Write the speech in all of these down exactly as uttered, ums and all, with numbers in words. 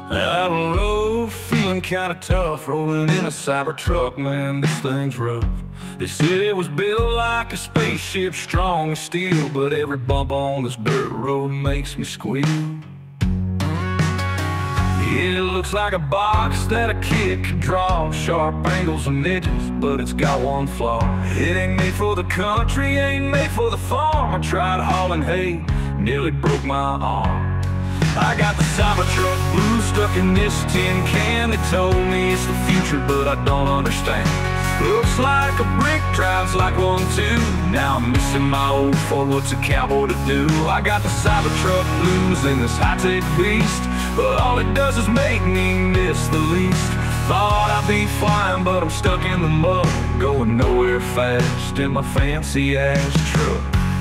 I don't know, feeling kinda tough, rolling in a Cybertruck, man, this thing's rough. They said it was built like a spaceship, strong as steel, but every bump on this dirt road makes me squeal. It looks like a box that a kid could draw, sharp angles and edges, but it's got one flaw. It ain't made for the country, ain't made for the farm. I tried hauling hay, nearly broke my arm. I got the Cybertruck blue stuck in this tin can. They told me it's the future, but I don't understand. Looks like a brick, drives like one too. Now I'm missing my old Ford, what's a cowboy to do? I got the Cybertruck blues in this high-tech beast, but all it does is make me miss the least. Thought I'd be flying, but I'm stuck in the mud, going nowhere fast in my fancy-ass truck.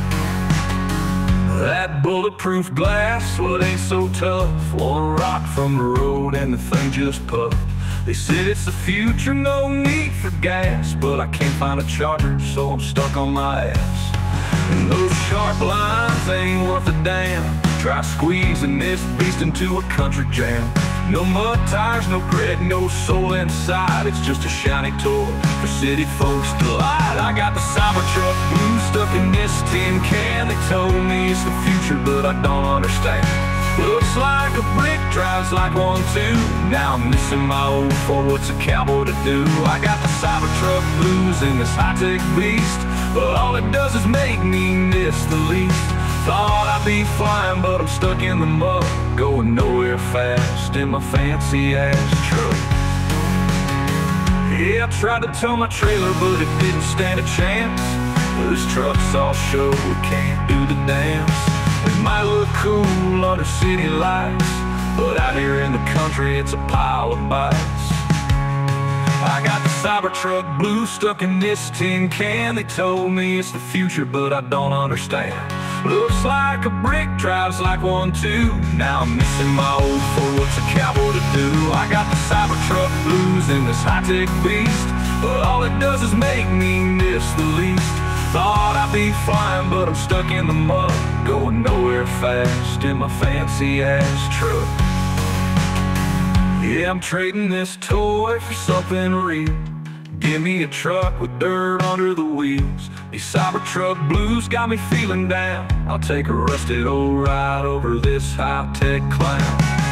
That bulletproof glass, well, it ain't so tough. One rock from the road and the thing just puffed. They said it's the future, no need for gas, but I can't find a charger, so I'm stuck on my ass. And those sharp lines ain't worth a damn. Try squeezing this beast into a country jam. No mud tires, no grit, no soul inside. It's just a shiny toy for city folks' delight. I got the Cybertruck blue stuck in this tin can. They told me it's the future, but I don't understand. Looks like a brick, drives like one too. Now I'm missing my old Ford, what's a cowboy to do? I got the Cybertruck blues in this high-tech beast, but all it does is make me miss the least. Thought I'd be flying, but I'm stuck in the mud, going nowhere fast in my fancy-ass truck. Yeah, I tried to tow my trailer, but it didn't stand a chance. This truck's all show, it can't do the dance. It might look cool under city lights, but out here in the country, it's a pile of bites. I got the Cybertruck blue stuck in this tin can. They told me it's the future, but I don't understand. Looks like a brick, drives like one too. Now I'm missing my old Ford, what's a cowboy to do? I got the Cybertruck blues in this high-tech beast, but all it does is make me miss the least. Thought I'd be flying, but I'm stuck in the mud, going nowhere fast in my fancy-ass truck. Yeah, I'm trading this toy for something real. Give me a truck with dirt under the wheels. These Cybertruck blues got me feeling down. I'll take a rusted old ride over this high-tech clown.